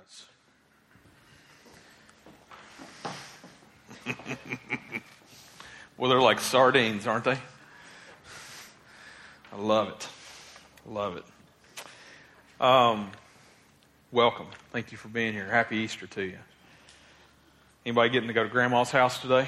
guys. Well, they're like sardines, aren't they? I love it. Love it. Welcome. Thank you for being here. Happy Easter to you. Anybody getting to go to Grandma's house today?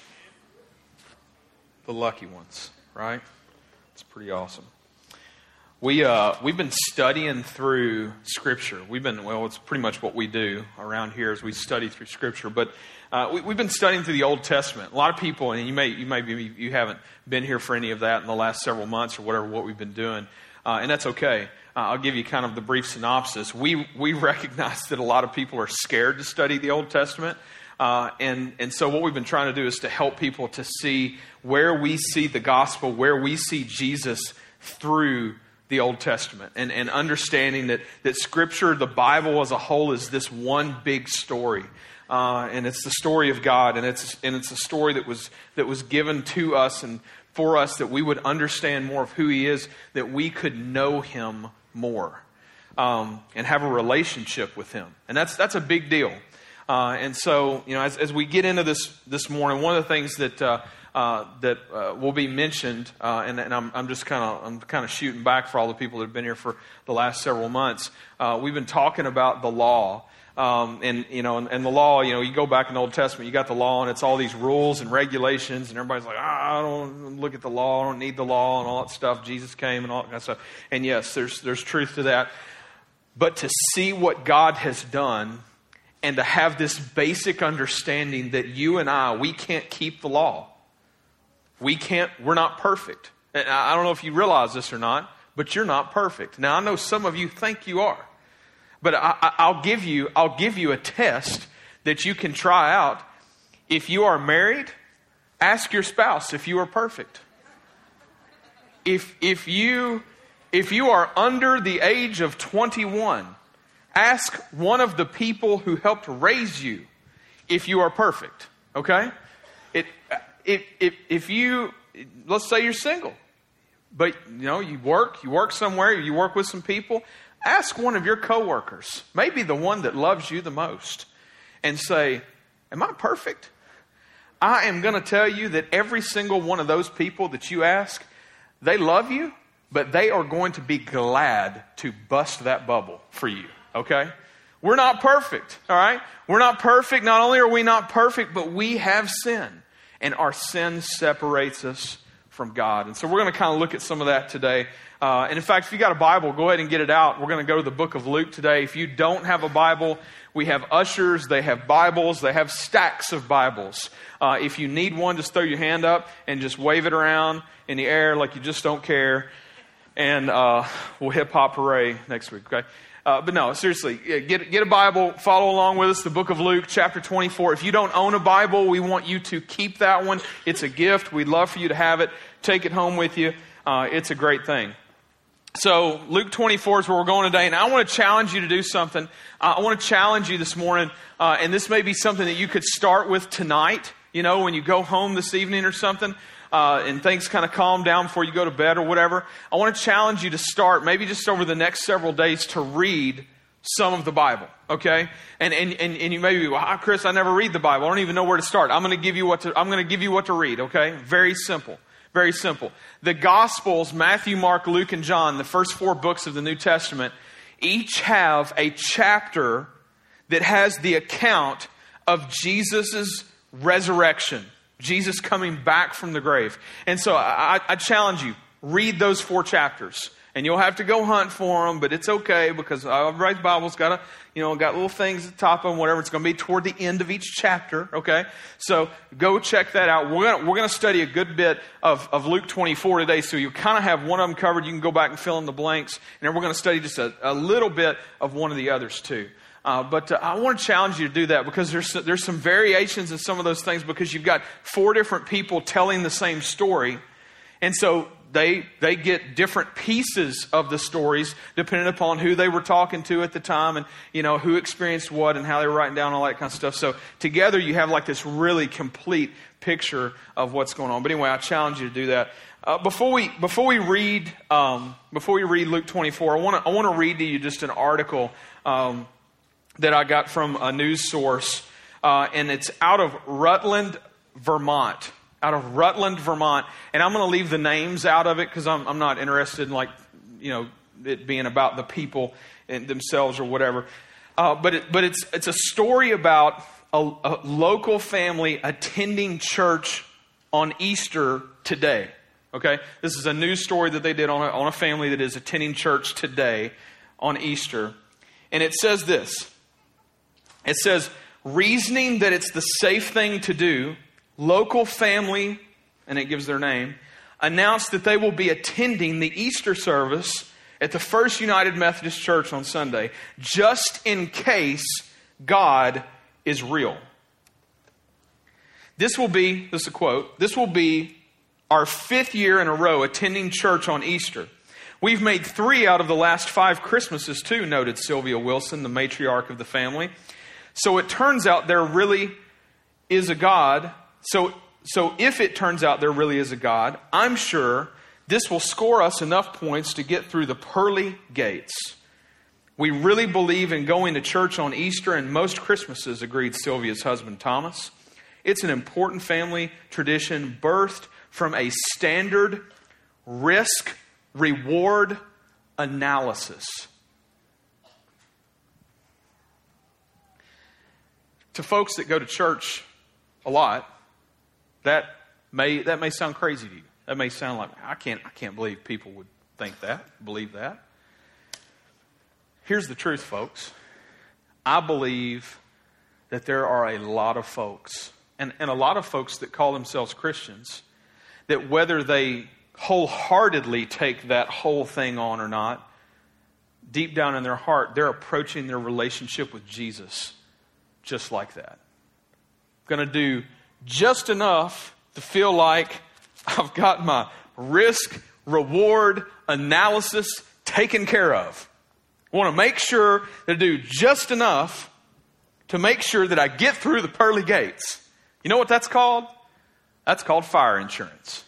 The lucky ones, right? It's pretty awesome. We've been studying through Scripture. It's pretty much what we do around here is we study through Scripture. But we've been studying through the Old Testament. A lot of people, and you haven't been here for any of that in the last several months or whatever what we've been doing, and that's okay. I'll give you kind of the brief synopsis. We recognize that a lot of people are scared to study the Old Testament. And so what we've been trying to do is to help people to see where we see the gospel, where we see Jesus through the Old Testament, and understanding that Scripture, the Bible as a whole, is this one big story, and it's the story of God, and it's a story that was given to us and for us that we would understand more of who He is, that we could know Him more, and have a relationship with Him, and that's a big deal. And so, as we get into this morning, one of the things that will be mentioned, and I'm kind of shooting back for all the people that have been here for the last several months. We've been talking about the law, and the law. You go back in the Old Testament, you got the law, and it's all these rules and regulations, and everybody's like, I don't look at the law, I don't need the law, and all that stuff. Jesus came, and all that kind of stuff. And yes, there's truth to that. But to see what God has done, and to have this basic understanding that you and we can't keep the law. We're not perfect. And I don't know if you realize this or not, but you're not perfect. Now, I know some of you think you are. But I'll give you a test that you can try out. If you are married, ask your spouse if you are perfect. If you are under the age of 21, ask one of the people who helped raise you if you are perfect. Okay? If you, let's say you're single, but you work somewhere, you work with some people, ask one of your coworkers, maybe the one that loves you the most, and say, am I perfect? I am going to tell you that every single one of those people that you ask, they love you, but they are going to be glad to bust that bubble for you. Okay? We're not perfect, all right? We're not perfect. Not only are we not perfect, but we have sin. And our sin separates us from God. And so we're going to kind of look at some of that today. And in fact, if you got a Bible, go ahead and get it out. We're going to go to the book of Luke today. If you don't have a Bible, we have ushers. They have Bibles. They have stacks of Bibles. If you need one, just throw your hand up and just wave it around in the air like you just don't care. And we'll hip-hop hooray next week, okay? But no, seriously, get a Bible, follow along with us, the book of Luke, chapter 24. If you don't own a Bible, we want you to keep that one. It's a gift. We'd love for you to have it. Take it home with you. It's a great thing. So Luke 24 is where we're going today, and I want to challenge you to do something. I want to challenge you this morning, and this may be something that you could start with tonight, when you go home this evening or something. And things kind of calm down before you go to bed or whatever. I want to challenge you to start, maybe just over the next several days, to read some of the Bible, okay? And you may be, well, Chris, I never read the Bible. I don't even know where to start. I'm going to give you what to read, okay? Very simple. Very simple. The Gospels, Matthew, Mark, Luke, and John, the first 4 books of the New Testament, each have a chapter that has the account of Jesus' resurrection. Jesus coming back from the grave. And so I challenge you, read those 4 chapters. And you'll have to go hunt for them, but it's okay because everybody's Bible's got got little things at the top of them, whatever. It's going to be toward the end of each chapter, okay? So go check that out. We're going to study a good bit of Luke 24 today, so you kind of have one of them covered. You can go back and fill in the blanks. And then we're going to study just a little bit of one of the others too. But I want to challenge you to do that because there's some variations in some of those things because you've got 4 different people telling the same story. And so they get different pieces of the stories depending upon who they were talking to at the time and, who experienced what and how they were writing down all that kind of stuff. So together you have like this really complete picture of what's going on. But anyway, I challenge you to do that. Before we read Luke 24, I want to read to you just an article that I got from a news source, and it's out of Rutland, Vermont. Out of Rutland, Vermont. And I'm going to leave the names out of it because I'm not interested in it being about the people and themselves or whatever. But it's a story about a local family attending church on Easter today. Okay, this is a news story that they did on a family that is attending church today on Easter, and it says this. It says, reasoning that it's the safe thing to do, local family, and it gives their name, announced that they will be attending the Easter service at the First United Methodist Church on Sunday, just in case God is real. This is a quote, this will be our 5th year in a row attending church on Easter. We've made 3 out of the last 5 Christmases too, noted Sylvia Wilson, the matriarch of the family. So it turns out there really is a God. So if it turns out there really is a God, I'm sure this will score us enough points to get through the pearly gates. We really believe in going to church on Easter and most Christmases, agreed Sylvia's husband Thomas. It's an important family tradition birthed from a standard risk-reward analysis. To folks that go to church a lot, that may sound crazy to you. That may sound like, I can't believe people would believe that. Here's the truth, folks. I believe that there are a lot of folks, and a lot of folks that call themselves Christians, that whether they wholeheartedly take that whole thing on or not, deep down in their heart, they're approaching their relationship with Jesus just like that. Going to do just enough to feel like I've got my risk-reward analysis taken care of. I want to make sure that I do just enough to make sure that I get through the pearly gates. You know what that's called? That's called fire insurance.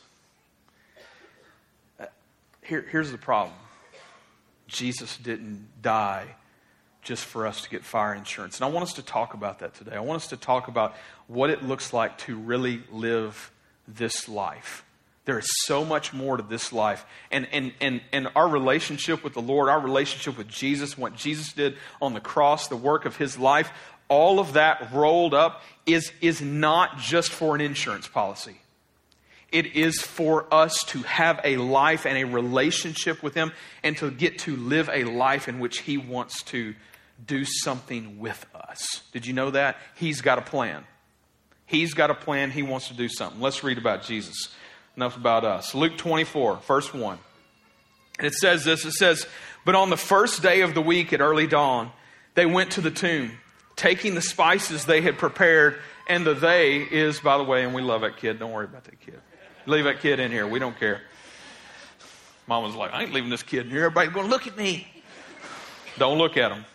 Here's the problem. Jesus didn't die just for us to get fire insurance. And I want us to talk about that today. I want us to talk about what it looks like to really live this life. There is so much more to this life. And our relationship with the Lord, our relationship with Jesus, what Jesus did on the cross, the work of His life, all of that rolled up is not just for an insurance policy. It is for us to have a life and a relationship with Him and to get to live a life in which He wants to do something with us. Did you know that? He's got a plan. He's got a plan. He wants to do something. Let's read about Jesus. Enough about us. Luke 24, verse 1. And it says this. It says, but on the first day of the week at early dawn, they went to the tomb, taking the spices they had prepared. And the they is, by the way, and we love that kid. Don't worry about that kid. Leave that kid in here. We don't care. Mom was like, I ain't leaving this kid in here. Everybody's going to look at me. Don't look at him.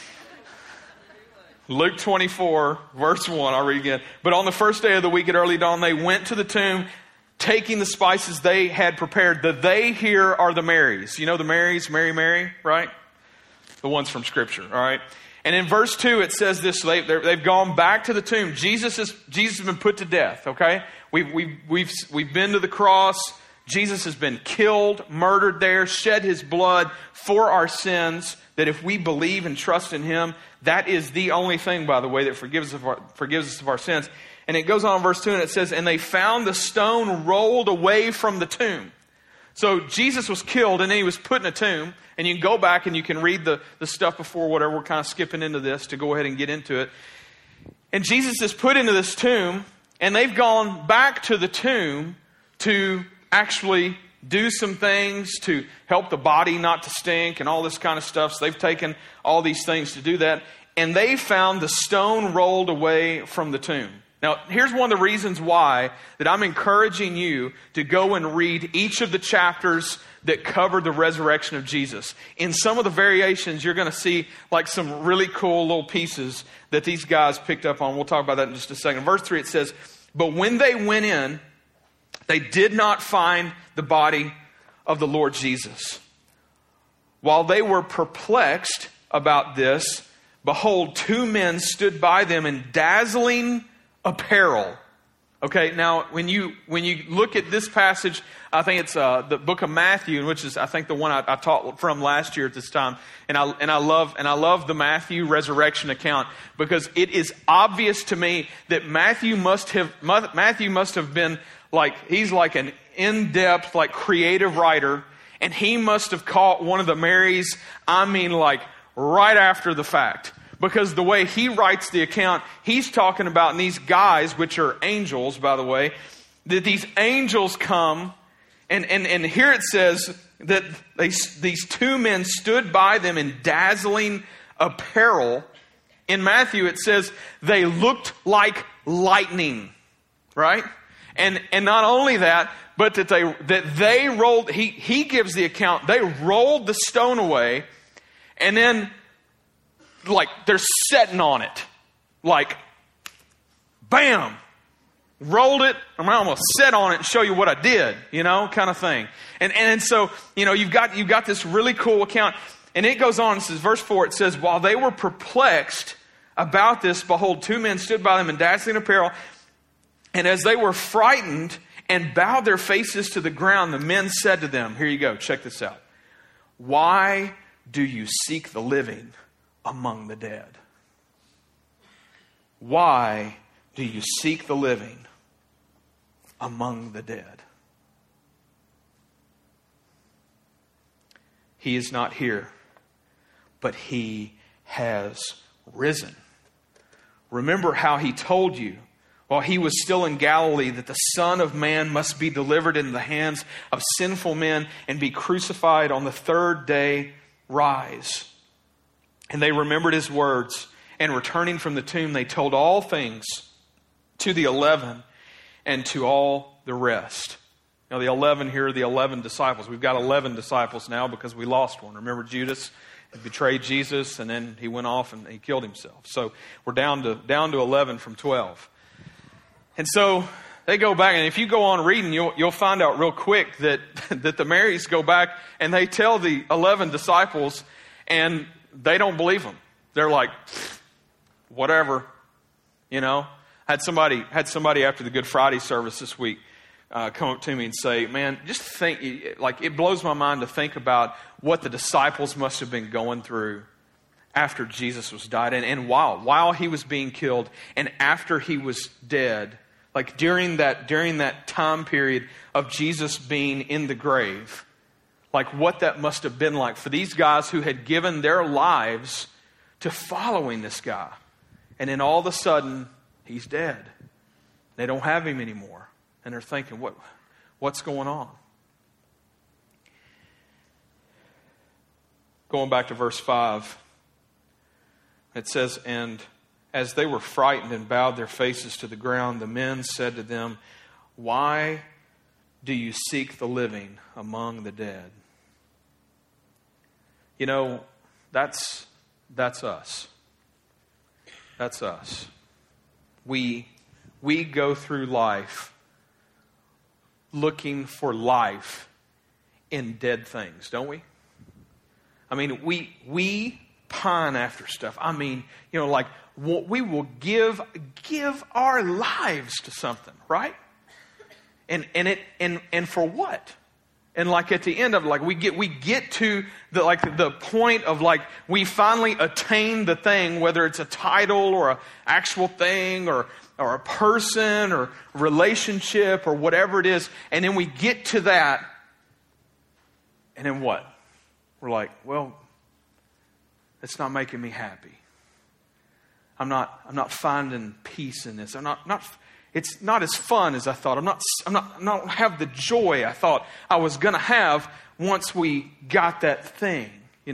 Luke 24, verse 1. I'll read again. But on the first day of the week at early dawn, they went to the tomb, taking the spices they had prepared. The they here are the Marys. You know the Marys? Mary, right? The ones from Scripture, all right? And in verse 2, it says this. They've gone back to the tomb. Jesus has been put to death, okay? We've been to the cross. Jesus has been killed, murdered there, shed His blood for our sins, that if we believe and trust in Him, that is the only thing, by the way, that forgives us of our sins. And it goes on in verse 2 and it says, and they found the stone rolled away from the tomb. So Jesus was killed and then He was put in a tomb. And you can go back and you can read the stuff before, whatever. We're kind of skipping into this to go ahead and get into it. And Jesus is put into this tomb, and they've gone back to the tomb to actually do some things to help the body not to stink and all this kind of stuff. So they've taken all these things to do that. And they found the stone rolled away from the tomb. Now, here's one of the reasons why that I'm encouraging you to go and read each of the chapters that cover the resurrection of Jesus. In some of the variations, you're going to see like some really cool little pieces that these guys picked up on. We'll talk about that in just a second. Verse 3, it says, but when they went in, they did not find the body of the Lord Jesus. While they were perplexed about this, behold, two men stood by them in dazzling apparel. Okay, now when you look at this passage, I think it's the book of Matthew, which is I think the one I taught from last year at this time, and I love the Matthew resurrection account because it is obvious to me that Matthew must have been like he's like an in-depth like creative writer, and he must have caught one of the Marys. I mean, like right after the fact. Because the way he writes the account, he's talking about these guys, which are angels, by the way, that these angels come, and here it says that these two men stood by them in dazzling apparel. In Matthew, it says they looked like lightning, right? And not only that, but that they rolled. He gives the account. They rolled the stone away, and then like they're sitting on it, like bam, rolled it. I'm almost sit on it and show you what I did, kind of thing. And so you've got this really cool account, and it goes on. It says, verse 4. It says, while they were perplexed about this, behold, two men stood by them in dazzling apparel, and as they were frightened and bowed their faces to the ground, the men said to them, here you go, check this out. Why do you seek the living among the dead? Why do you seek the living among the dead? He is not here, but he has risen. Remember how he told you while he was still in Galilee that the Son of Man must be delivered into the hands of sinful men and be crucified, on the third day rise. And they remembered his words, and returning from the tomb, they told all things to the 11 and to all the rest. Now the 11 here are the 11 disciples. We've got 11 disciples now because we lost one. Remember Judas had betrayed Jesus, and then he went off and he killed himself. So we're down to 11 from 12. And so they go back, and if you go on reading, you'll find out real quick that the Marys go back and they tell the 11 disciples, and they don't believe them. They're like, whatever, Had somebody after the Good Friday service this week come up to me and say, man, just think, like it blows my mind to think about what the disciples must have been going through after Jesus was died, and while he was being killed, and after he was dead, like during that time period of Jesus being in the grave. Like what that must have been like for these guys who had given their lives to following this guy. And then all of a sudden, he's dead. They don't have him anymore. And they're thinking, what's going on? Going back to verse 5, it says, and as they were frightened and bowed their faces to the ground, the men said to them, why do you seek the living among the dead? That's us. That's us. We go through life looking for life in dead things, don't we? I mean, we pine after stuff. I mean, like we will give our lives to something, right? And for what? And like at the end of it, like we get to the point of like we finally attain the thing, whether it's a title or an actual thing or a person or relationship or whatever it is, and then we get to that, and then what? We're like, well, it's not making me happy. I'm not finding peace in this. It's not as fun as I thought. I don't have the joy I thought I was going to have once we got that thing,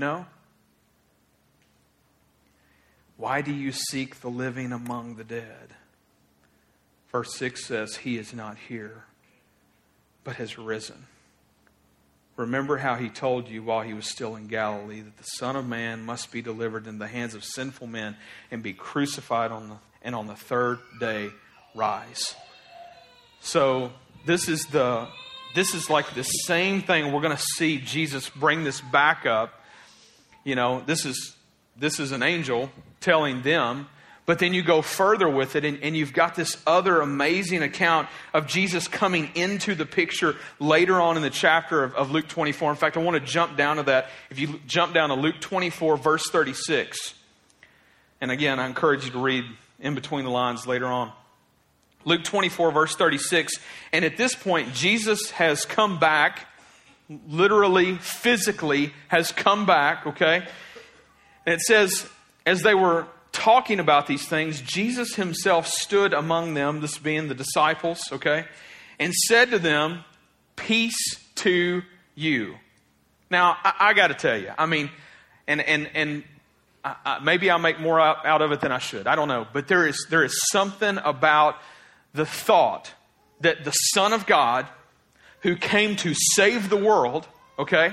Why do you seek the living among the dead? Verse 6 says, he is not here, but has risen. Remember how he told you while he was still in Galilee that the Son of Man must be delivered in the hands of sinful men and be crucified on the third day rise. So this is like the same thing. We're going to see Jesus bring this back up. This is an angel telling them. But then you go further with it, and you've got this other amazing account of Jesus coming into the picture later on in the chapter of Luke 24. In fact, I want to jump down to that. If you jump down to Luke 24, verse 36. And again, I encourage you to read in between the lines later on. Luke 24, verse 36. And at this point, Jesus has come back, literally, physically has come back, okay? And it says, as they were talking about these things, Jesus himself stood among them, this being the disciples, okay, and said to them, "Peace to you." Now, I got to tell you, I mean, and maybe I'll make more out of it than I should. I don't know. But there is something about the thought that the Son of God, who came to save the world, okay,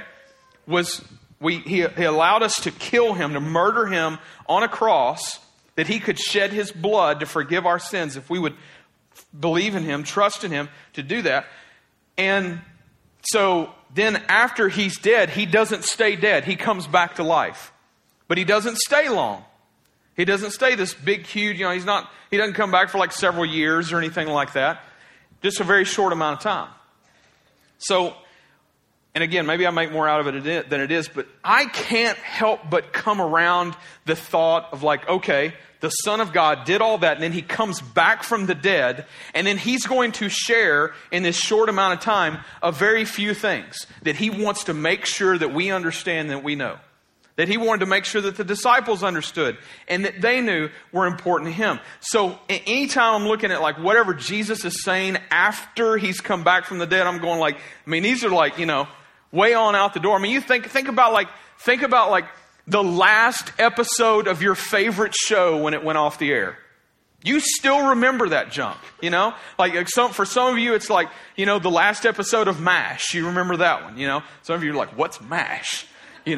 he allowed us to kill him, to murder him on a cross, that he could shed his blood to forgive our sins if we would believe in him, trust in him to do that. And so then after he's dead, he doesn't stay dead. He comes back to life. But he doesn't stay long. He doesn't stay this big, huge, he doesn't come back for like several years or anything like that. Just a very short amount of time. So, and again, maybe I make more out of it than it is, but I can't help but come around the thought of like, okay, the Son of God did all that, and then he comes back from the dead, and then he's going to share in this short amount of time a very few things that he wants to make sure that we understand, that we know. That he wanted to make sure that the disciples understood and that they knew were important to him. So anytime I'm looking at like whatever Jesus is saying after he's come back from the dead, I'm going like, I mean, these are like, way on out the door. I mean, you think about the last episode of your favorite show when it went off the air. You still remember that junk, for some of you, it's like, the last episode of MASH. You remember that one, Some of you are like, what's MASH?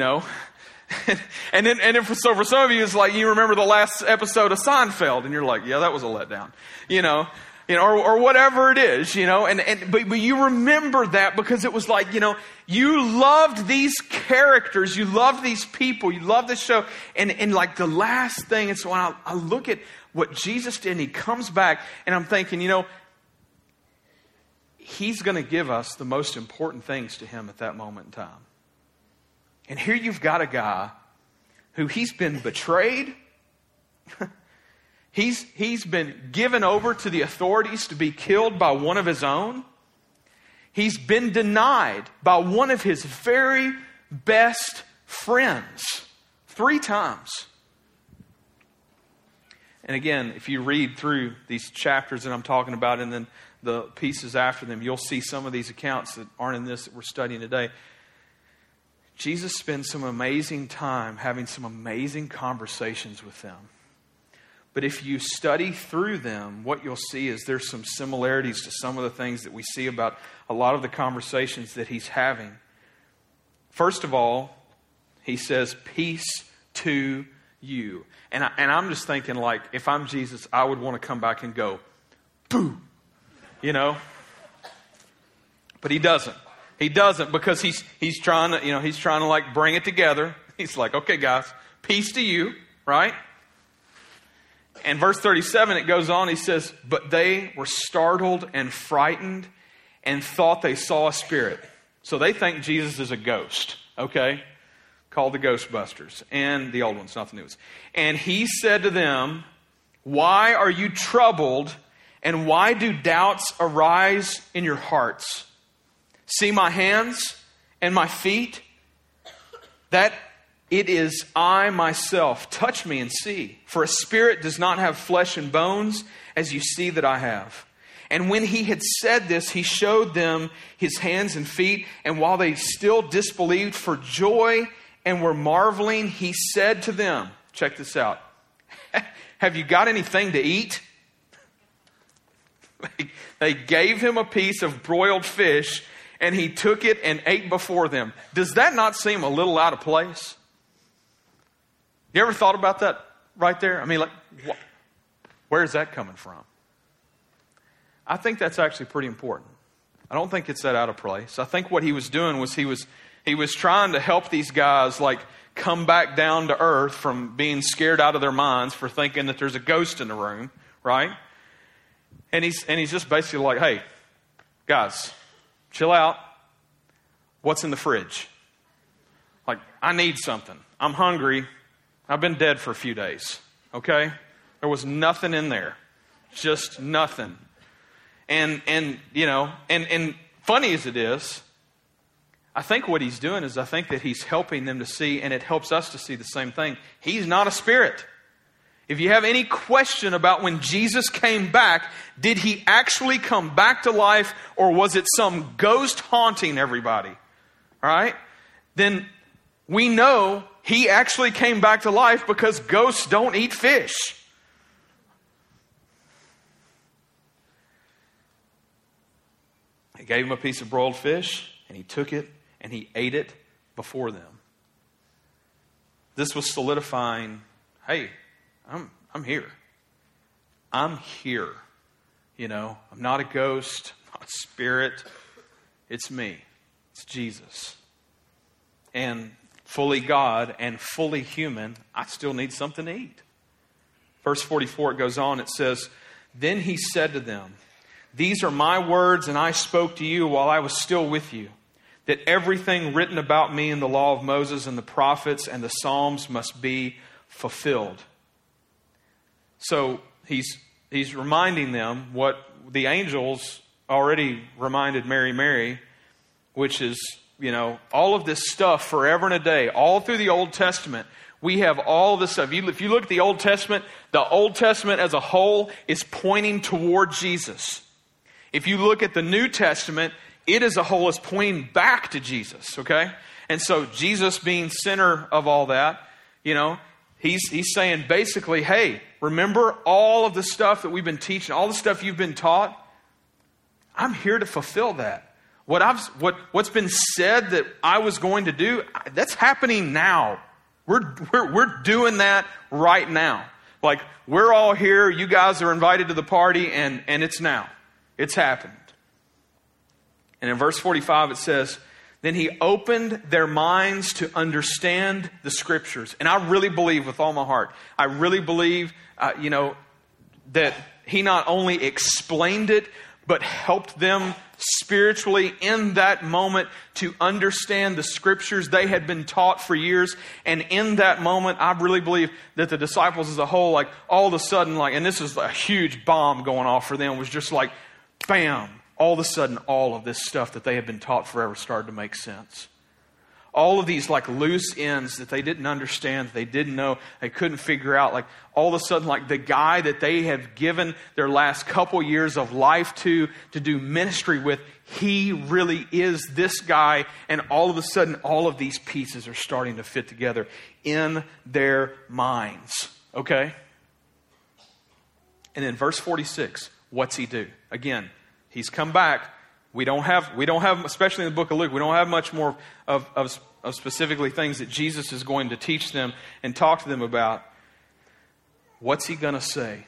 And then for some of you, it's like you remember the last episode of Seinfeld, and you're like, yeah, that was a letdown, or whatever it is, but you remember that because it was like, you loved these characters, you loved these people, you loved this show, and like the last thing, and so when I look at what Jesus did, and he comes back, and I'm thinking, he's going to give us the most important things to him at that moment in time. And here you've got a guy who he's been betrayed. He's been given over to the authorities to be killed by one of his own. He's been denied by one of his very best friends 3 times. And again, if you read through these chapters that I'm talking about and then the pieces after them, you'll see some of these accounts that aren't in this that we're studying today. Jesus spends some amazing time having some amazing conversations with them. But if you study through them, what you'll see is there's some similarities to some of the things that we see about a lot of the conversations that he's having. First of all, he says, "Peace to you." And I'm just thinking, like, if I'm Jesus, I would want to come back and go, "Boo," But he doesn't. He doesn't, because he's trying to like bring it together. He's like, okay, guys, peace to you, right? And verse 37, it goes on. He says, but they were startled and frightened and thought they saw a spirit. So they think Jesus is a ghost, okay? Called the Ghostbusters. And the old ones, not the new ones. And he said to them, why are you troubled, and why do doubts arise in your hearts? See my hands and my feet, that it is I myself. Touch me and see. For a spirit does not have flesh and bones, as you see that I have. And when he had said this, he showed them his hands and feet. And while they still disbelieved for joy and were marveling, he said to them, check this out, have you got anything to eat? They gave him a piece of broiled fish, and he took it and ate before them. Does that not seem a little out of place? You ever thought about that right there? I mean, like, where is that coming from? I think that's actually pretty important. I don't think it's that out of place. I think what he was doing was he was He was trying to help these guys like come back down to earth from being scared out of their minds for thinking that there's a ghost in the room, right? And he's just basically like, hey, guys, chill out. What's in the fridge? Like, I need something. I'm hungry. I've been dead for a few days, okay? There was nothing in there. Just nothing. And you know, and funny as it is, I think what he's doing is I think that he's helping them to see, and it helps us to see the same thing. He's not a spirit. If you have any question about when Jesus came back, did he actually come back to life, or was it some ghost haunting everybody? All right? Then we know he actually came back to life because ghosts don't eat fish. He gave him a piece of broiled fish, and he took it, and he ate it before them. This was solidifying, hey, I'm here. I'm here. You know, I'm not a ghost, not a spirit. It's me. It's Jesus. And fully God and fully human, I still need something to eat. Verse 44, it goes on, it says, then he said to them, these are my words, and I spoke to you while I was still with you, that everything written about me in the law of Moses and the prophets and the Psalms must be fulfilled. So he's reminding them what the angels already reminded Mary, which is, you know, all of this stuff forever and a day, all through the Old Testament. We have all this stuff. If you look at the Old Testament as a whole is pointing toward Jesus. If you look at the New Testament, it as a whole is pointing back to Jesus, okay? And so Jesus being center of all that, you know, he's saying basically, hey, remember all of the stuff that we've been teaching, all the stuff you've been taught? I'm here to fulfill that. What's been said that I was going to do, that's happening now. We're doing that right now. Like, we're all here, you guys are invited to the party, and it's now. It's happened. And in verse 45 it says, then he opened their minds to understand the Scriptures. And I really believe with all my heart, I really believe, that he not only explained it, but helped them spiritually in that moment to understand the Scriptures they had been taught for years. And in that moment, I really believe that the disciples as a whole, like all of a sudden, like, and this is a huge bomb going off for them, was just like, bam, all of a sudden, all of this stuff that they had been taught forever started to make sense. All of these like loose ends that they didn't understand, that they didn't know, they couldn't figure out. Like all of a sudden, like the guy that they have given their last couple years of life to do ministry with, he really is this guy. And all of a sudden, all of these pieces are starting to fit together in their minds. Okay? And in verse 46, what's he do? Again, he's come back. We don't have, especially in the book of Luke, we don't have much more of specifically things that Jesus is going to teach them and talk to them about. What's he going to say?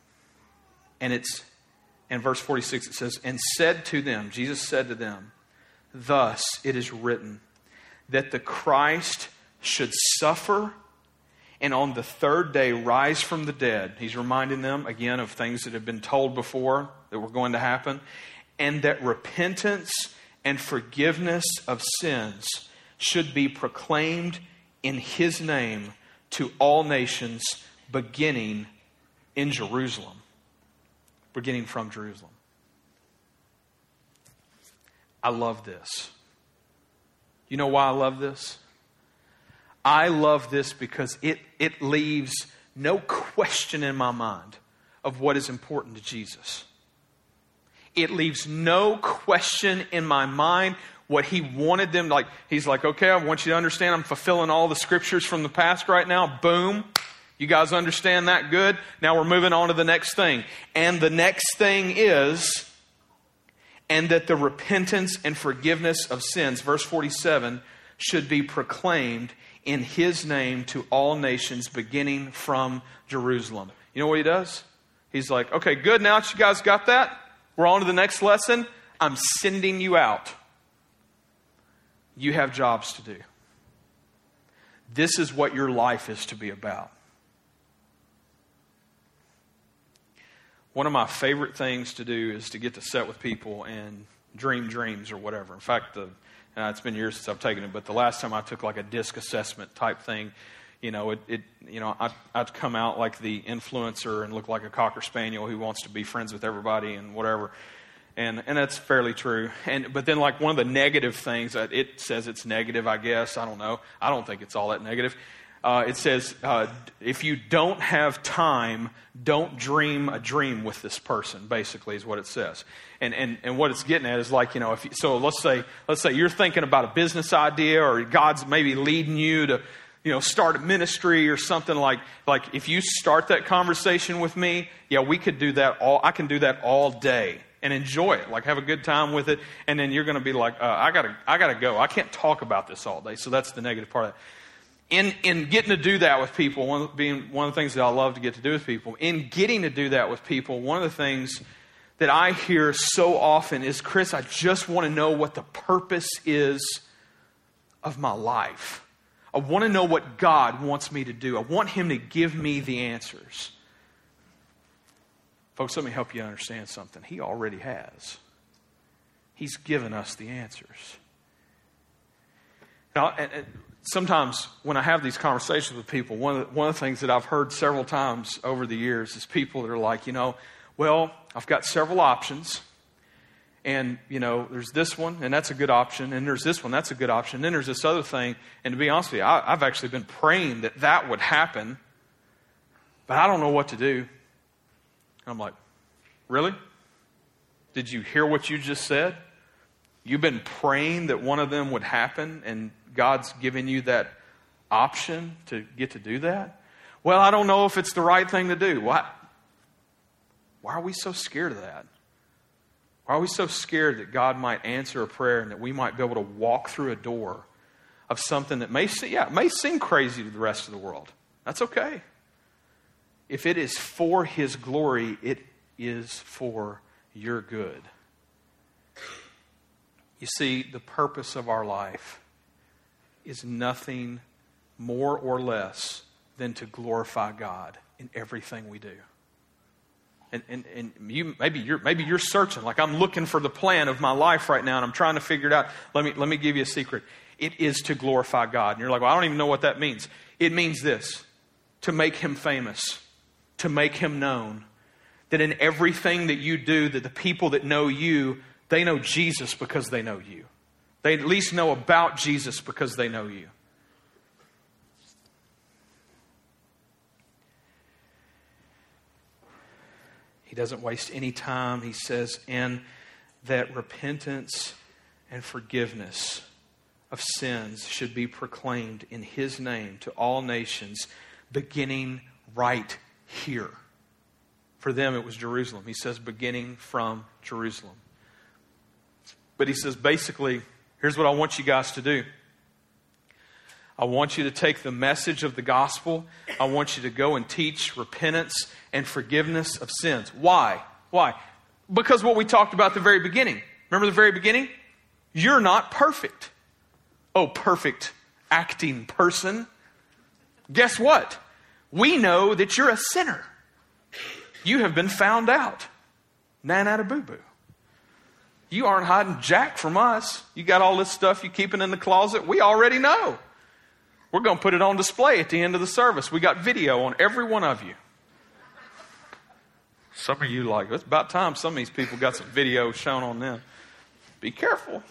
And it's in verse 46, it says, and said to them, Jesus said to them, thus it is written that the Christ should suffer and on the third day rise from the dead. He's reminding them again of things that have been told before that were going to happen. And that repentance and forgiveness of sins should be proclaimed in his name to all nations, beginning in Jerusalem. Beginning from Jerusalem. I love this. You know why I love this? I love this because it leaves no question in my mind of what is important to Jesus. It leaves no question in my mind what he wanted them, like, he's like, okay, I want you to understand I'm fulfilling all the Scriptures from the past right now. Boom. You guys understand that? Good. Now we're moving on to the next thing. And the next thing is, and that the repentance and forgiveness of sins, verse 47, should be proclaimed in his name to all nations, beginning from Jerusalem. You know what he does? He's like, okay, good. Now that you guys got that, we're on to the next lesson. I'm sending you out. You have jobs to do. This is what your life is to be about. One of my favorite things to do is to get to sit with people and dream dreams or whatever. In fact, it's been years since I've taken it, but the last time I took like a disc assessment type thing, I'd come out like the influencer and look like a Cocker Spaniel who wants to be friends with everybody and whatever. And that's fairly true. But then like one of the negative things, it says it's negative, I guess. I don't know. I don't think it's all that negative. It says, if you don't have time, don't dream a dream with this person, basically is what it says. And what it's getting at is like, so let's say you're thinking about a business idea, or God's maybe leading you to, start a ministry or something like if you start that conversation with me, we could do that I can do that all day and enjoy it, like have a good time with it. And then you're going to be like, I gotta go. I can't talk about this all day. So that's the negative part of it. In getting to do that with people, one of the things that I love to get to do with people, in getting to do that with people, one of the things that I hear so often is, Chris, I just want to know what the purpose is of my life. I want to know what God wants me to do. I want Him to give me the answers. Folks, let me help you understand something. He already has. He's given us the answers. Now, sometimes when I have these conversations with people, one of the things that I've heard several times over the years is people that are like, well, I've got several options. And, there's this one, and that's a good option. And there's this one, that's a good option. And then there's this other thing. And to be honest with you, I've actually been praying that would happen. But I don't know what to do. I'm like, really? Did you hear what you just said? You've been praying that one of them would happen, and God's given you that option to get to do that? Well, I don't know if it's the right thing to do. Why are we so scared of that? Why are we so scared that God might answer a prayer and that we might be able to walk through a door of something that may seem crazy to the rest of the world? That's okay. If it is for His glory, it is for your good. You see, the purpose of our life is nothing more or less than to glorify God in everything we do. And maybe you're searching, like I'm looking for the plan of my life right now and I'm trying to figure it out. Let me give you a secret. It is to glorify God. And you're like, well, I don't even know what that means. It means this: to make Him famous, to make Him known. That in everything that you do, that the people that know you, they know Jesus because they know you. They at least know about Jesus because they know you. He doesn't waste any time. He says, and that repentance and forgiveness of sins should be proclaimed in His name to all nations, beginning right here. For them, it was Jerusalem. He says, beginning from Jerusalem. But he says, basically, here's what I want you guys to do. I want you to take the message of the gospel. I want you to go and teach repentance and forgiveness of sins. Why? Why? Because what we talked about at the very beginning. Remember the very beginning? You're not perfect. Oh, perfect acting person. Guess what? We know that you're a sinner. You have been found out. Nana-da-boo-boo. You aren't hiding jack from us. You got all this stuff you keeping in the closet. We already know. We're going to put it on display at the end of the service. We got video on every one of you. Some of you like, it's about time some of these people got some video shown on them. Be careful.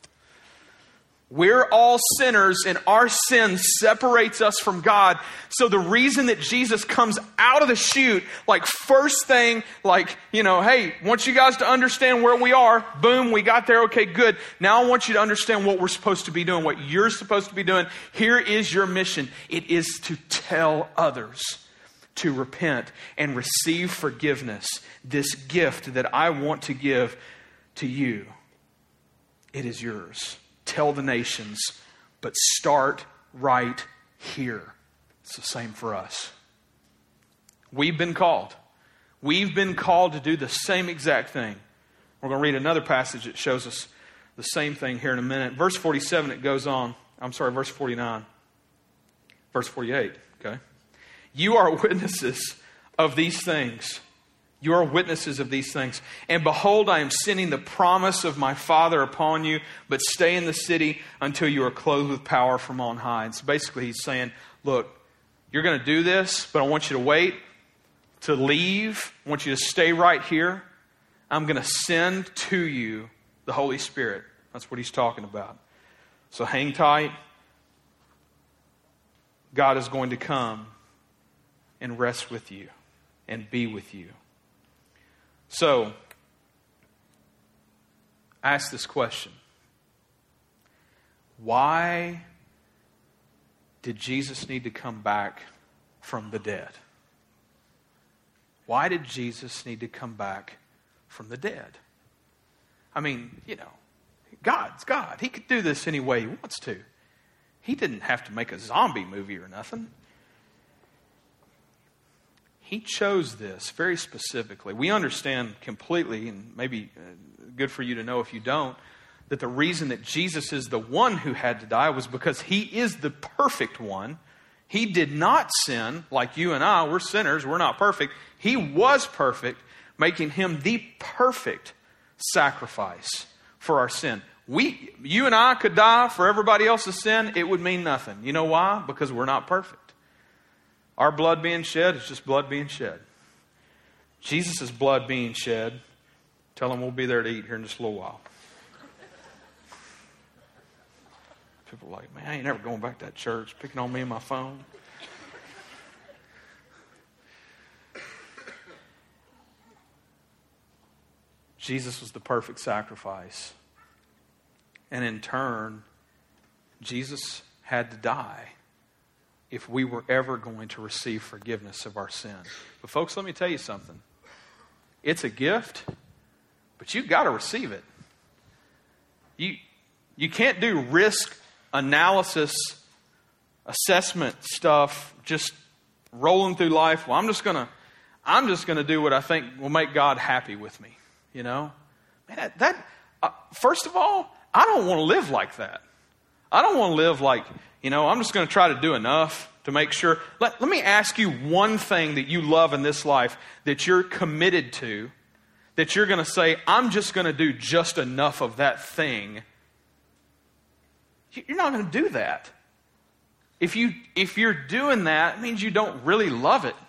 We're all sinners and our sin separates us from God. So the reason that Jesus comes out of the chute, like first thing, like, hey, want you guys to understand where we are. Boom, we got there. Okay, good. Now I want you to understand what we're supposed to be doing, what you're supposed to be doing. Here is your mission. It is to tell others to repent and receive forgiveness. This gift that I want to give to you, it is yours. Tell the nations, but start right here. It's the same for us. We've been called. We've been called to do the same exact thing. We're going to read another passage that shows us the same thing here in a minute. Verse 47, it goes on. Verse 49. Verse 48, okay? You are witnesses of these things. You are witnesses of these things. And behold, I am sending the promise of my Father upon you, but stay in the city until you are clothed with power from on high. And so basically he's saying, look, you're going to do this, but I want you to wait to leave. I want you to stay right here. I'm going to send to you the Holy Spirit. That's what he's talking about. So hang tight. God is going to come and rest with you and be with you. So, ask this question. Why did Jesus need to come back from the dead? Why did Jesus need to come back from the dead? I mean, God's God. He could do this any way he wants to. He didn't have to make a zombie movie or nothing. He chose this very specifically. We understand completely, and maybe good for you to know if you don't, that the reason that Jesus is the one who had to die was because he is the perfect one. He did not sin like you and I. We're sinners. We're not perfect. He was perfect, making him the perfect sacrifice for our sin. You and I could die for everybody else's sin. It would mean nothing. You know why? Because we're not perfect. Our blood being shed is just blood being shed. Jesus' blood being shed, tell him we'll be there to eat here in just a little while. People are like, man, I ain't never going back to that church, picking on me and my phone. Jesus was the perfect sacrifice. And in turn, Jesus had to die if we were ever going to receive forgiveness of our sin. But folks, let me tell you something. It's a gift, but you've got to receive it. You can't do risk analysis, assessment stuff, just rolling through life. Well, I'm just gonna do what I think will make God happy with me. Man, first of all, I don't want to live like that. I don't want to live like, I'm just going to try to do enough to make sure. Let me ask you one thing that you love in this life that you're committed to, that you're going to say, I'm just going to do just enough of that thing. You're not going to do that. If you're doing that, it means you don't really love it.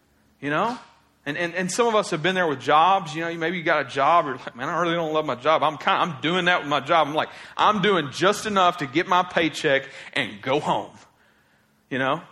And some of us have been there with jobs. Maybe you got a job. You're like, man, I really don't love my job. I'm doing that with my job. I'm doing just enough to get my paycheck and go home. But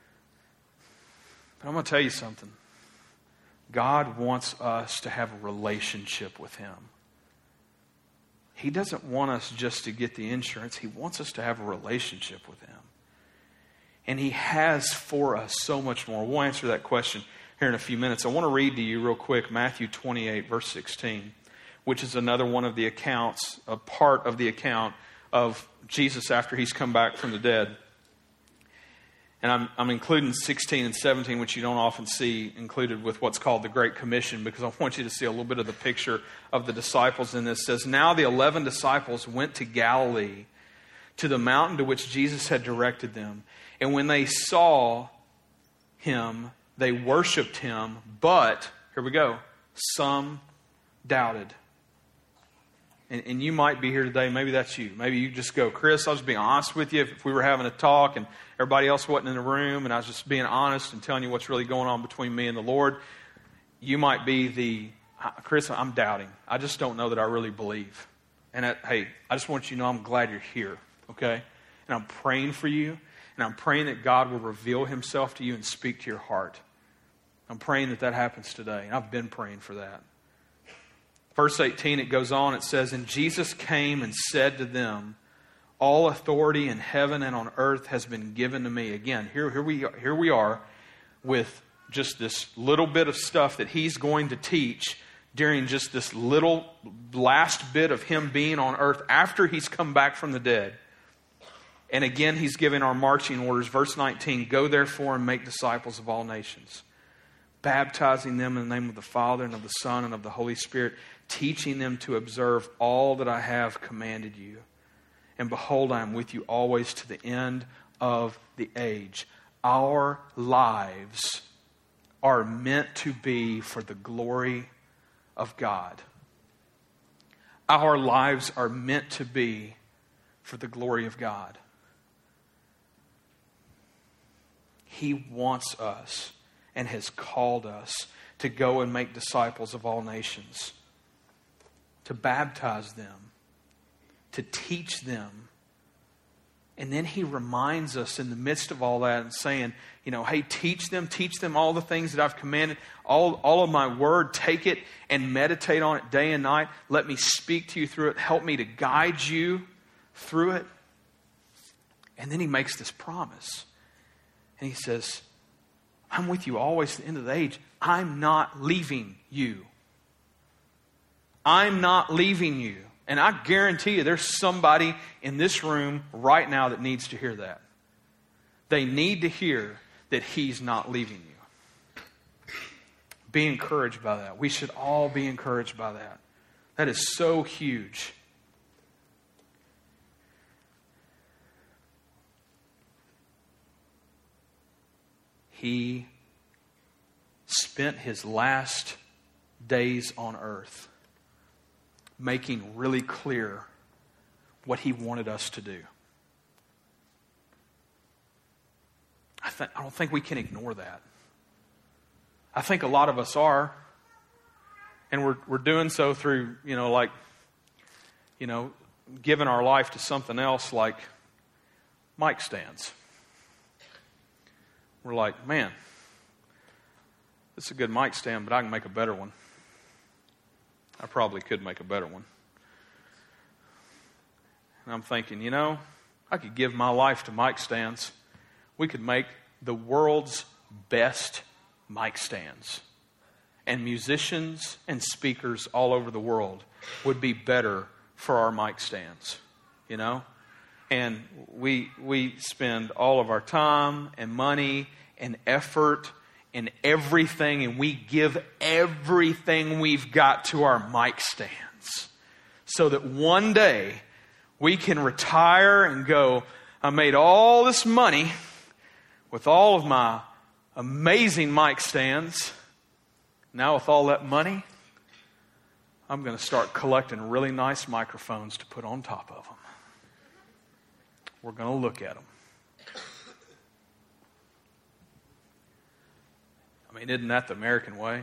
I'm going to tell you something. God wants us to have a relationship with him. He doesn't want us just to get the insurance. He wants us to have a relationship with him. And he has for us so much more. We'll answer that question here in a few minutes. I want to read to you real quick Matthew 28, verse 16, which is another one of the accounts, a part of the account of Jesus after he's come back from the dead. And I'm including 16 and 17, which you don't often see included with what's called the Great Commission, because I want you to see a little bit of the picture of the disciples in this. It says, now the 11 disciples went to Galilee, to the mountain to which Jesus had directed them. And when they saw him, they worshiped him, but, here we go, some doubted. And you might be here today, maybe that's you. Maybe you just go, Chris, I'll just be honest with you. If we were having a talk and everybody else wasn't in the room and I was just being honest and telling you what's really going on between me and the Lord, you might be Chris, I'm doubting. I just don't know that I really believe. And hey, I just want you to know I'm glad you're here, okay? And I'm praying for you, and I'm praying that God will reveal himself to you and speak to your heart. I'm praying that happens today, and I've been praying for that. Verse 18, it goes on, it says, and Jesus came and said to them, all authority in heaven and on earth has been given to me. Again, here we are with just this little bit of stuff that he's going to teach during just this little last bit of him being on earth after he's come back from the dead. And again, he's giving our marching orders. Verse 19, go therefore and make disciples of all nations, baptizing them in the name of the Father and of the Son and of the Holy Spirit, teaching them to observe all that I have commanded you. And behold, I am with you always to the end of the age. Our lives are meant to be for the glory of God. Our lives are meant to be for the glory of God. He wants us and has called us to go and make disciples of all nations, to baptize them, to teach them. And then He reminds us in the midst of all that and saying, hey, teach them all the things that I've commanded, all of my word, take it and meditate on it day and night. Let me speak to you through it. Help me to guide you through it. And then He makes this promise. And He says, I'm with you always to the end of the age. I'm not leaving you. I'm not leaving you. And I guarantee you there's somebody in this room right now that needs to hear that. They need to hear that He's not leaving you. Be encouraged by that. We should all be encouraged by that. That is so huge. He spent His last days on earth making really clear what He wanted us to do. I don't think we can ignore that. I think a lot of us are, and we're doing so through, giving our life to something else like mic stands. We're like, man, this is a good mic stand, but I can make a better one. I probably could make a better one. And I'm thinking, I could give my life to mic stands. We could make the world's best mic stands. And musicians and speakers all over the world would be better for our mic stands, And we spend all of our time and money and effort and everything, and we give everything we've got to our mic stands so that one day we can retire and go, I made all this money with all of my amazing mic stands. Now with all that money, I'm going to start collecting really nice microphones to put on top of them. We're going to look at them. Isn't that the American way?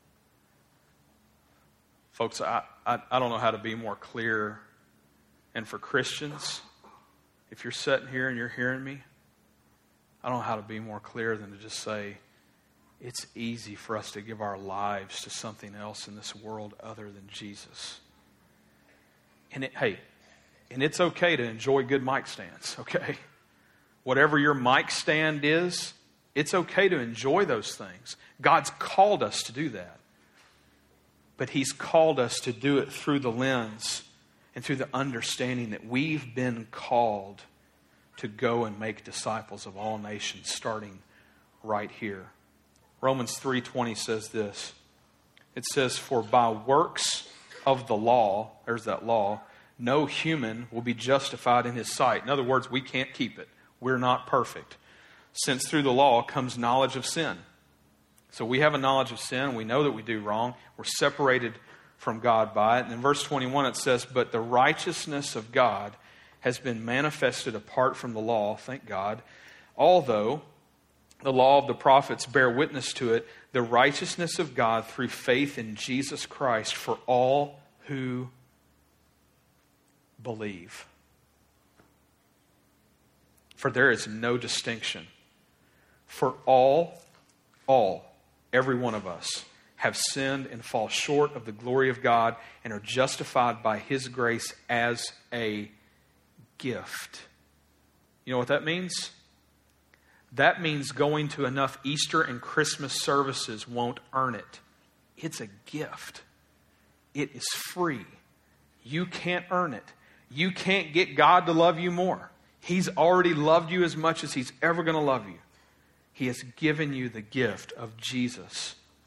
Folks, I don't know how to be more clear. And for Christians, if you're sitting here and you're hearing me, I don't know how to be more clear than to just say, it's easy for us to give our lives to something else in this world other than Jesus. And it's okay to enjoy good mic stands, okay? Whatever your mic stand is, it's okay to enjoy those things. God's called us to do that. But He's called us to do it through the lens and through the understanding that we've been called to go and make disciples of all nations, starting right here. Romans 3:20 says this. It says, for by works of the law, there's that law, no human will be justified in his sight. In other words, we can't keep it. We're not perfect. Since through the law comes knowledge of sin. So we have a knowledge of sin. We know that we do wrong. We're separated from God by it. And in verse 21 it says, but the righteousness of God has been manifested apart from the law, thank God. Although the law of the prophets bear witness to it, the righteousness of God through faith in Jesus Christ for all who believe. For there is no distinction. For every one of us have sinned and fall short of the glory of God and are justified by His grace as a gift. You know what that means? That means going to enough Easter and Christmas services won't earn it. It's a gift. It is free. You can't earn it. You can't get God to love you more. He's already loved you as much as He's ever going to love you. He has given you the gift of Jesus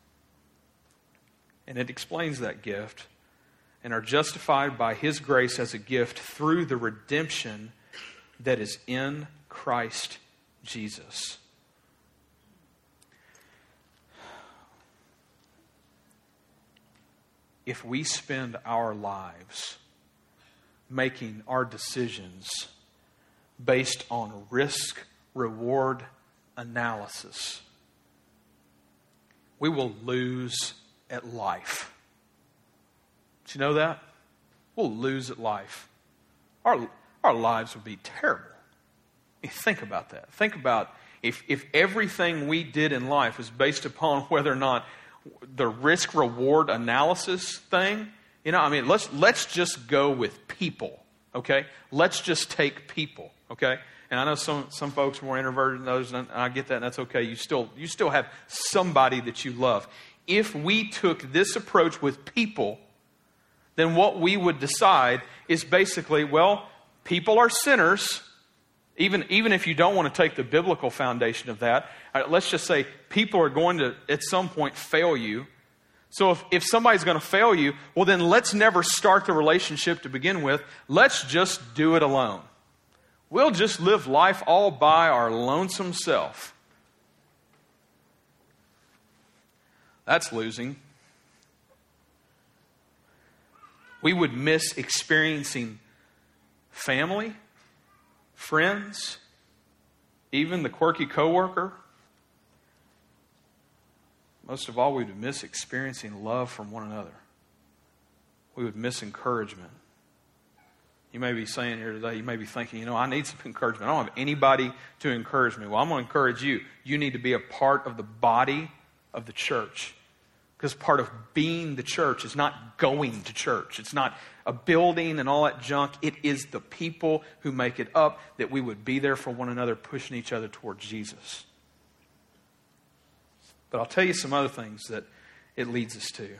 And it explains that gift. And are justified by His grace as a gift through the redemption that is in Christ Jesus. If we spend our lives making our decisions based on risk-reward analysis, we will lose at life. Do you know that? We'll lose at life. Our lives would be terrible. Think about that. Think about if everything we did in life was based upon whether or not the risk-reward analysis thing. Let's just go with people, okay? Let's just take people, okay? And I know some folks are more introverted than others, and I get that, and that's okay. You still have somebody that you love. If we took this approach with people, then what we would decide is basically, well, people are sinners. Even if you don't want to take the biblical foundation of that, let's just say people are going to, at some point, fail you. So if somebody's going to fail you, well, then let's never start the relationship to begin with. Let's just do it alone. We'll just live life all by our lonesome self. That's losing. We would miss experiencing family, friends, even the quirky coworker. Most of all, we would miss experiencing love from one another. We would miss encouragement. You may be saying here today, you may be thinking, I need some encouragement. I don't have anybody to encourage me. Well, I'm going to encourage you. You need to be a part of the body of the church. Because part of being the church is not going to church. It's not a building and all that junk. It is the people who make it up, that we would be there for one another, pushing each other towards Jesus. But I'll tell you some other things that it leads us to.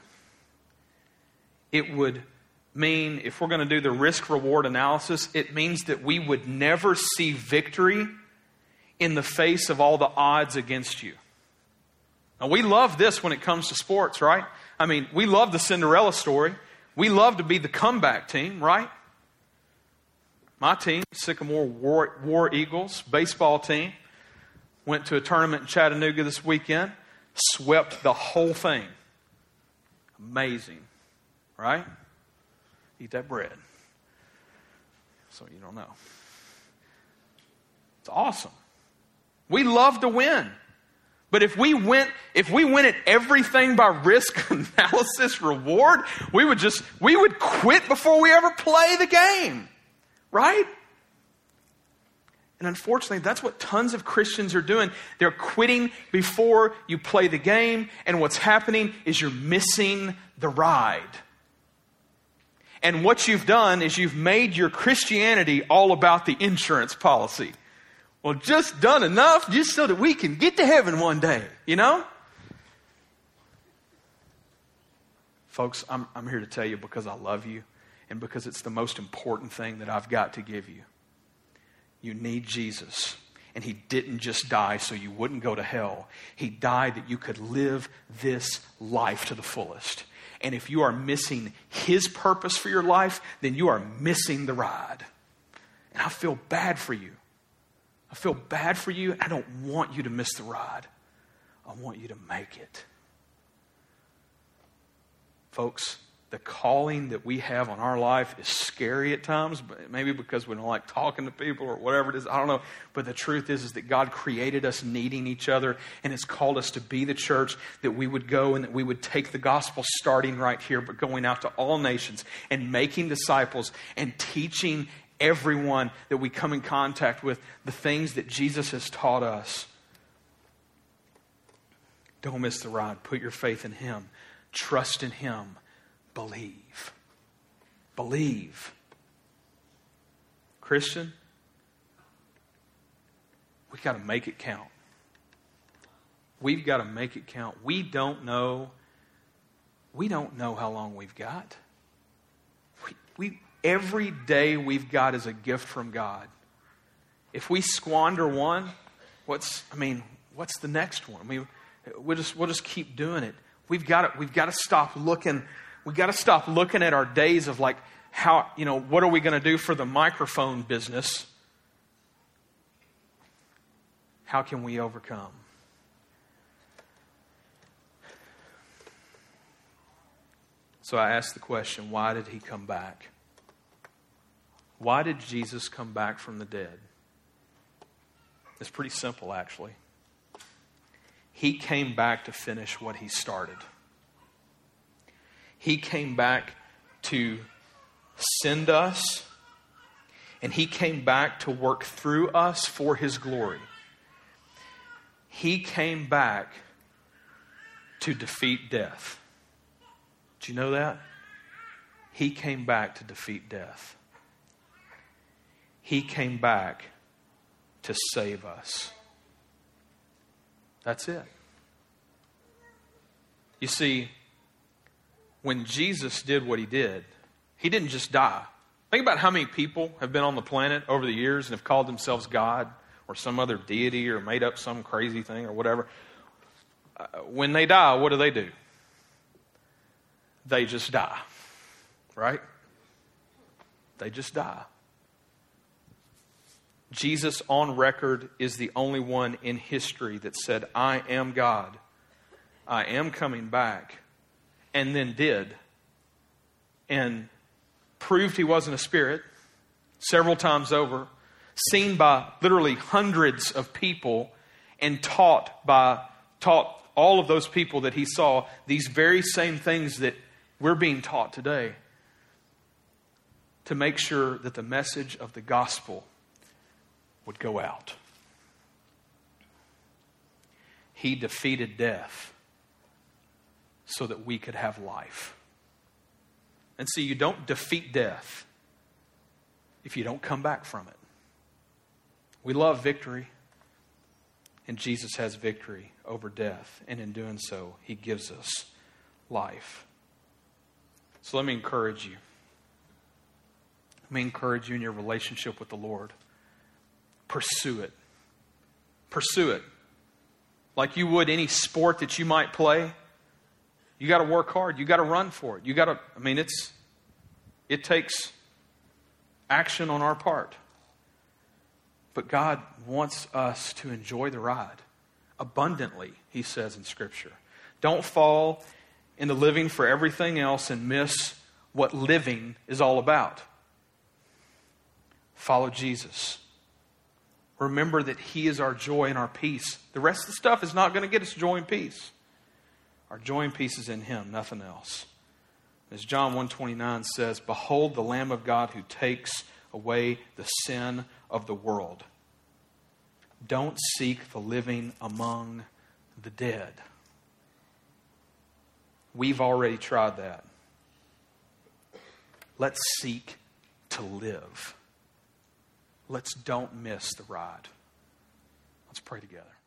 It would mean, if we're going to do the risk-reward analysis, it means that we would never see victory in the face of all the odds against you. Now, we love this when it comes to sports, right? We love the Cinderella story. We love to be the comeback team, right? My team, Sycamore War Eagles, baseball team, went to a tournament in Chattanooga this weekend, swept the whole thing. Amazing, right? Eat that bread. So you don't know. It's awesome. We love to win. But if we went at everything by risk analysis reward, we would quit before we ever play the game. Right? And unfortunately, that's what tons of Christians are doing. They're quitting before you play the game, and what's happening is you're missing the ride. And what you've done is you've made your Christianity all about the insurance policy. Well, just done enough just so that we can get to heaven one day, Folks, I'm here to tell you because I love you and because it's the most important thing that I've got to give you. You need Jesus. And He didn't just die so you wouldn't go to hell. He died that you could live this life to the fullest. And if you are missing His purpose for your life, then you are missing the ride. And I feel bad for you. I feel bad for you. I don't want you to miss the ride. I want you to make it. Folks, the calling that we have on our life is scary at times, but maybe because we don't like talking to people or whatever it is. I don't know. But the truth is that God created us needing each other, and has called us to be the church, that we would go and that we would take the gospel starting right here, but going out to all nations and making disciples and teaching everyone that we come in contact with the things that Jesus has taught us. Don't miss the ride. Put your faith in Him. Trust in Him. Believe. Believe. Christian, we've got to make it count. We've got to make it count. We don't know how long we've got. Every day we've got is a gift from God. If we squander one, what's the next one? We'll just keep doing it. we've got to stop looking. We've got to stop looking at our days of like how, what are we going to do for the microphone business? How can we overcome? So I asked the question, why did he come back? Why did Jesus come back from the dead? It's pretty simple, actually. He came back to finish what he started. He came back to send us, and he came back to work through us for his glory. He came back to defeat death. Did you know that? He came back to defeat death. He came back to save us. That's it. You see, when Jesus did what he did, he didn't just die. Think about how many people have been on the planet over the years and have called themselves God or some other deity or made up some crazy thing or whatever. When they die, what do? They just die. Right? They just die. Jesus on record is the only one in history that said, I am God. I am coming back. And then did. And proved he wasn't a spirit several times over. Seen by literally hundreds of people. And taught all of those people that he saw these very same things that we're being taught today. To make sure that the message of the gospel would go out. He defeated death so that we could have life. And see, you don't defeat death if you don't come back from it. We love victory, and Jesus has victory over death, and in doing so, he gives us life. So let me encourage you. Let me encourage you in your relationship with the Lord. Pursue it. Pursue it. Like you would any sport that you might play. You got to work hard. You got to run for it. It takes action on our part. But God wants us to enjoy the ride abundantly, he says in Scripture. Don't fall into living for everything else and miss what living is all about. Follow Jesus. Remember that he is our joy and our peace. The rest of the stuff is not going to get us joy and peace. Our joy and peace is in him, nothing else. As John 1:29 says, behold the Lamb of God who takes away the sin of the world. Don't seek the living among the dead. We've already tried that. Let's seek to live. Don't miss the ride. Let's pray together.